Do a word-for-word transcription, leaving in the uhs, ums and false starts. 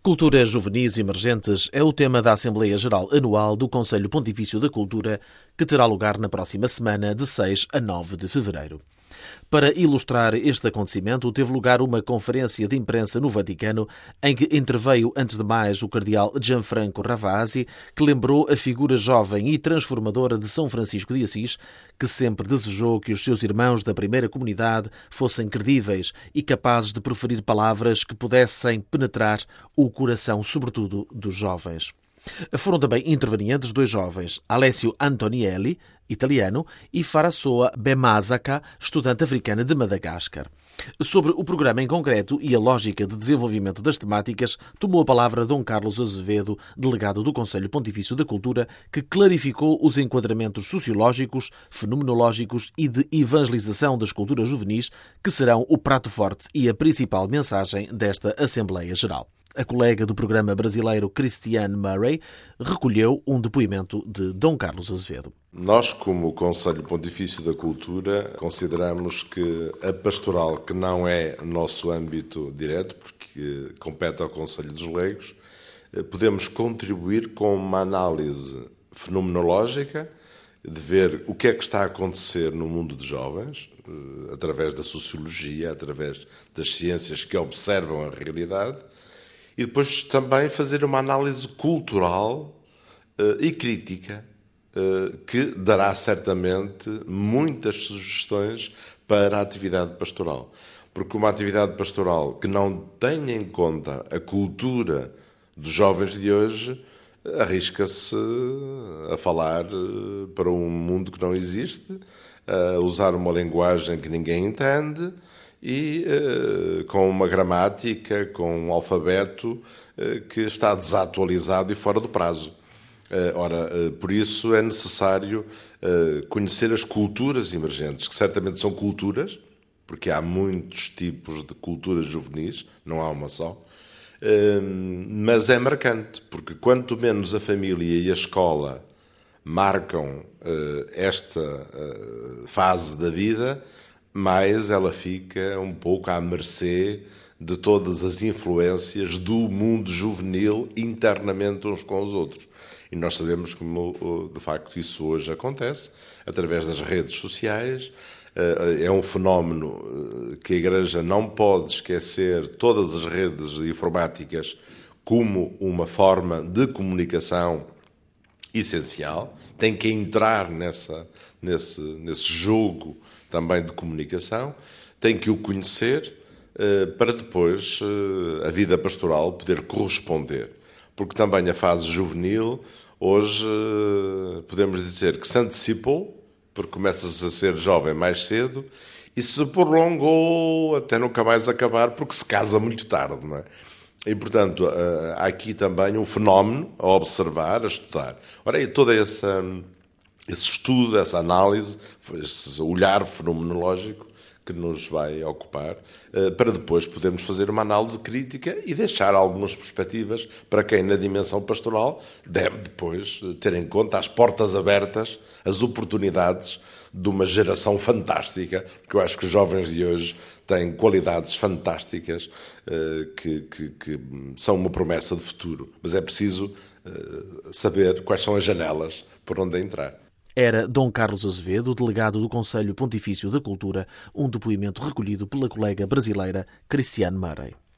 Culturas juvenis emergentes é o tema da Assembleia Geral Anual do Conselho Pontifício da Cultura, que terá lugar na próxima semana, de seis a nove de fevereiro. Para ilustrar este acontecimento, teve lugar uma conferência de imprensa no Vaticano, em que interveio, antes de mais, o cardeal Gianfranco Ravasi, que lembrou a figura jovem e transformadora de São Francisco de Assis, que sempre desejou que os seus irmãos da primeira comunidade fossem credíveis e capazes de proferir palavras que pudessem penetrar o coração, sobretudo, dos jovens. Foram também intervenientes dois jovens, Alessio Antonielli, italiano, e Farasoa Bemazaka, estudante africana de Madagascar. Sobre o programa em concreto e a lógica de desenvolvimento das temáticas, tomou a palavra Dom Carlos Azevedo, delegado do Conselho Pontifício da Cultura, que clarificou os enquadramentos sociológicos, fenomenológicos e de evangelização das culturas juvenis, que serão o prato forte e a principal mensagem desta Assembleia Geral. A colega do programa brasileiro Christiane Murray recolheu um depoimento de Dom Carlos Azevedo. Nós, como Conselho Pontifício da Cultura, consideramos que a pastoral, que não é nosso âmbito direto, porque compete ao Conselho dos Leigos, podemos contribuir com uma análise fenomenológica de ver o que é que está a acontecer no mundo dos jovens, através da sociologia, através das ciências que observam a realidade, e depois também fazer uma análise cultural uh, e crítica uh, que dará certamente muitas sugestões para a atividade pastoral. Porque uma atividade pastoral que não tenha em conta a cultura dos jovens de hoje arrisca-se a falar para um mundo que não existe, a usar uma linguagem que ninguém entende, e uh, com uma gramática, com um alfabeto uh, que está desatualizado e fora do prazo. Uh, ora, uh, por isso é necessário uh, conhecer as culturas emergentes, que certamente são culturas, porque há muitos tipos de culturas juvenis, não há uma só, uh, mas é marcante, porque quanto menos a família e a escola marcam uh, esta uh, fase da vida, mais ela fica um pouco à mercê de todas as influências do mundo juvenil internamente uns com os outros. E nós sabemos como, de facto, isso hoje acontece, através das redes sociais. É um fenómeno que a Igreja não pode esquecer todas as redes informáticas como uma forma de comunicação essencial. Tem que entrar nessa, nesse, nesse jogo também de comunicação, tem que o conhecer uh, para depois uh, a vida pastoral poder corresponder. Porque também a fase juvenil, hoje uh, podemos dizer que se antecipou, porque começa-se a ser jovem mais cedo, e se prolongou até nunca mais acabar, porque se casa muito tarde, não é? E, portanto, uh, há aqui também um fenómeno a observar, a estudar. Ora, e toda essa... esse estudo, essa análise, esse olhar fenomenológico que nos vai ocupar, para depois podermos fazer uma análise crítica e deixar algumas perspectivas para quem, na dimensão pastoral, deve depois ter em conta as portas abertas, as oportunidades de uma geração fantástica, porque eu acho que os jovens de hoje têm qualidades fantásticas que, que, que são uma promessa de futuro. Mas é preciso saber quais são as janelas por onde entrar. Era Dom Carlos Azevedo, delegado do Conselho Pontifício da Cultura, um depoimento recolhido pela colega brasileira Christiane Murray.